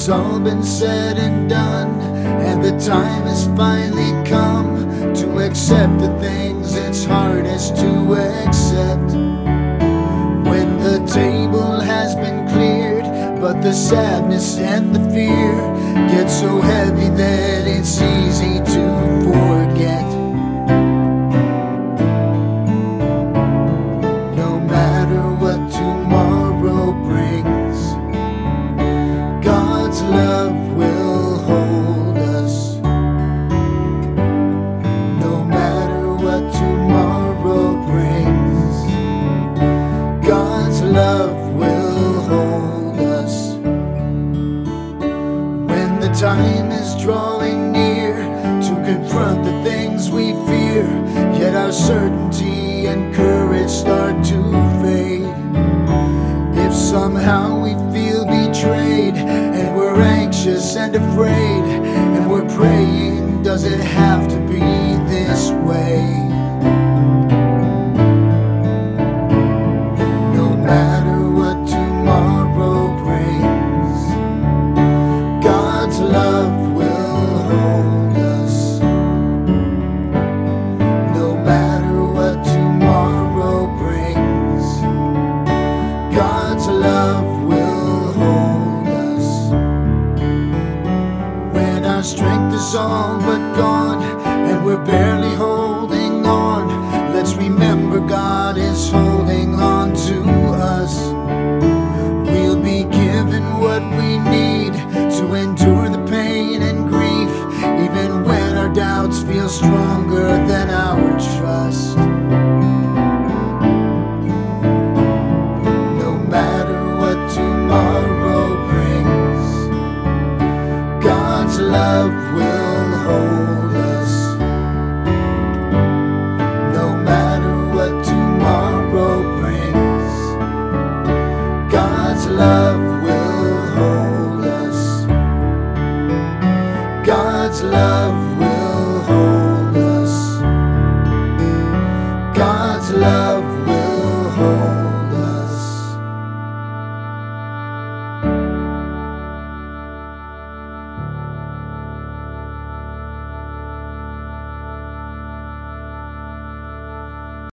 it's all been said and done, and the time has finally come to accept the things it's hardest to accept. When the table has been cleared, but the sadness and the fear get so heavy that it's easy to forget. No matter what tomorrow brings, God's love will hold us. No matter what tomorrow brings, God's love will hold us. When the time is drawing near to confront the things we fear, yet our certainty and courage start to fade. If somehow we feel betrayed and we're anxious and afraid, and we're praying, does it have to be this way? No matter what tomorrow brings, God's love will hold us. No matter what tomorrow brings, God's love will hold us. When our strength is all but gone and we're barely holding on, let's remember God is holding on to us. We'll be given what we need to endure the pain and grief, even when our doubts feel stronger than our trust. No matter what tomorrow brings, God's love will hold us. No matter what tomorrow brings, God's love